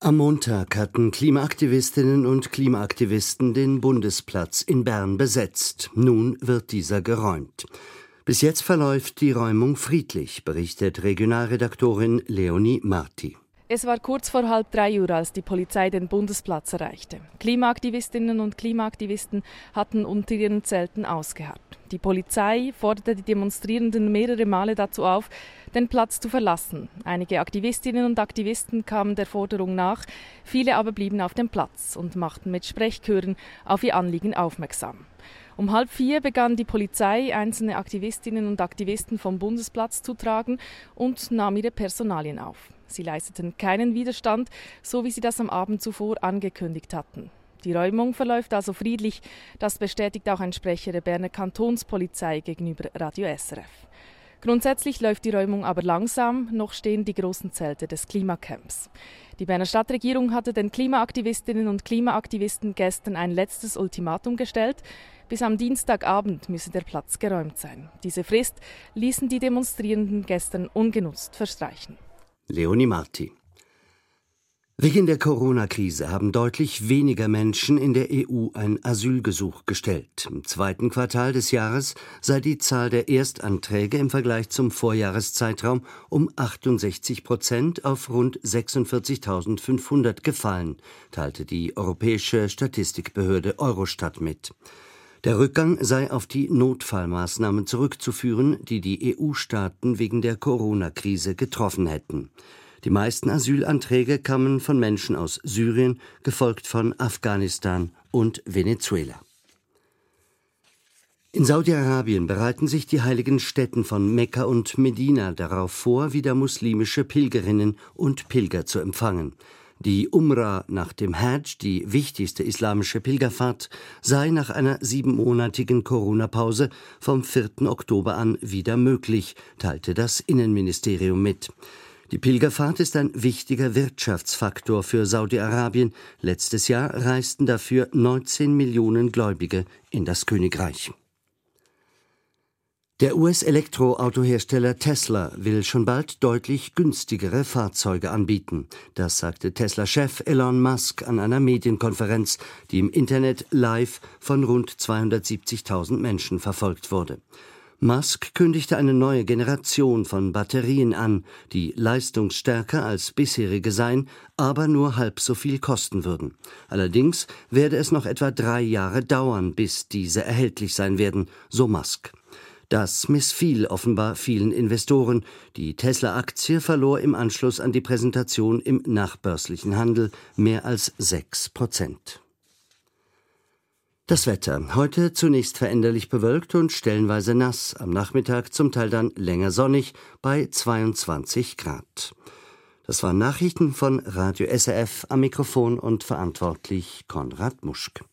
Am Montag hatten Klimaaktivistinnen und Klimaaktivisten den Bundesplatz in Bern besetzt. Nun wird dieser geräumt. Bis jetzt verläuft die Räumung friedlich, berichtet Regionalredaktorin Leonie Marti. Es war kurz vor 2:30 als die Polizei den Bundesplatz erreichte. Klimaaktivistinnen und Klimaaktivisten hatten unter ihren Zelten ausgeharrt. Die Polizei forderte die Demonstrierenden mehrere Male dazu auf, den Platz zu verlassen. Einige Aktivistinnen und Aktivisten kamen der Forderung nach, viele aber blieben auf dem Platz und machten mit Sprechchören auf ihr Anliegen aufmerksam. Um 3:30 begann die Polizei, einzelne Aktivistinnen und Aktivisten vom Bundesplatz zu tragen und nahm ihre Personalien auf. Sie leisteten keinen Widerstand, so wie sie das am Abend zuvor angekündigt hatten. Die Räumung verläuft also friedlich, das bestätigt auch ein Sprecher der Berner Kantonspolizei gegenüber Radio SRF. Grundsätzlich läuft die Räumung aber langsam, noch stehen die großen Zelte des Klimacamps. Die Berner Stadtregierung hatte den Klimaaktivistinnen und Klimaaktivisten gestern ein letztes Ultimatum gestellt. Bis am Dienstagabend müsse der Platz geräumt sein. Diese Frist ließen die Demonstrierenden gestern ungenutzt verstreichen. Leonie Marti. Wegen der Corona-Krise haben deutlich weniger Menschen in der EU ein Asylgesuch gestellt. Im zweiten Quartal des Jahres sei die Zahl der Erstanträge im Vergleich zum Vorjahreszeitraum um 68% auf rund 46.500 gefallen, teilte die europäische Statistikbehörde Eurostat mit. Der Rückgang sei auf die Notfallmaßnahmen zurückzuführen, die die EU-Staaten wegen der Corona-Krise getroffen hätten. Die meisten Asylanträge kamen von Menschen aus Syrien, gefolgt von Afghanistan und Venezuela. In Saudi-Arabien bereiten sich die heiligen Städten von Mekka und Medina darauf vor, wieder muslimische Pilgerinnen und Pilger zu empfangen. Die Umrah nach dem Hajj, die wichtigste islamische Pilgerfahrt, sei nach einer 7-monatigen Corona-Pause vom 4. Oktober an wieder möglich, teilte das Innenministerium mit. Die Pilgerfahrt ist ein wichtiger Wirtschaftsfaktor für Saudi-Arabien. Letztes Jahr reisten dafür 19 Millionen Gläubige in das Königreich. Der US-Elektroautohersteller Tesla will schon bald deutlich günstigere Fahrzeuge anbieten. Das sagte Tesla-Chef Elon Musk an einer Medienkonferenz, die im Internet live von rund 270.000 Menschen verfolgt wurde. Musk kündigte eine neue Generation von Batterien an, die leistungsstärker als bisherige seien, aber nur halb so viel kosten würden. Allerdings werde es noch etwa 3 Jahre dauern, bis diese erhältlich sein werden, so Musk. Das missfiel offenbar vielen Investoren. Die Tesla-Aktie verlor im Anschluss an die Präsentation im nachbörslichen Handel mehr als 6%. Das Wetter. Heute zunächst veränderlich bewölkt und stellenweise nass. Am Nachmittag zum Teil dann länger sonnig bei 22 Grad. Das waren Nachrichten von Radio SRF, am Mikrofon und verantwortlich Konrad Muschk.